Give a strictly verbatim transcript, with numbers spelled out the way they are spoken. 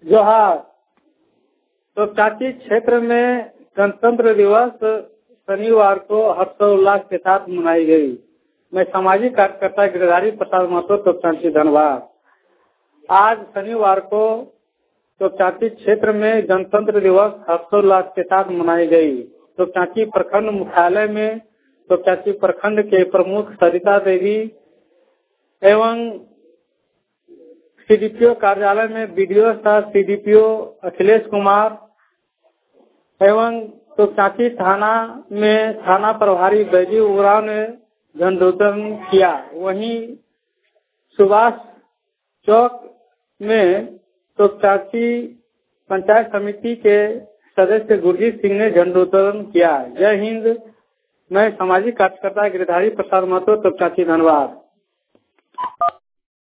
जोहार। तो कांची क्षेत्र में गणतंत्र दिवस शनिवार को हर्षोल्लास के साथ मनाई गई। मैं सामाजिक कार्यकर्ता गिरधारी प्रसाद महतो तो कांची धनबाद। आज शनिवार को तो कांची क्षेत्र में गणतंत्र दिवस हर्षोल्लास के साथ मनाई गई। तो कांची प्रखंड मुख्यालय में तो कांची प्रखंड के प्रमुख सरिता देवी एवं सीडीपीओ कार्यालय में बीडीओ सह सीडीपीओ अखिलेश कुमार एवं तो कांची थाना में थाना प्रभारी बैजू उराव ने झंडोत्तोलन किया। वहीं सुभाष चौक में तो कांची पंचायत समिति के सदस्य गुरजीत सिंह ने झंडोत्तोलन किया। जय हिंद। मैं सामाजिक कार्यकर्ता गिरधारी प्रसाद महतो तो कांची धनबाद।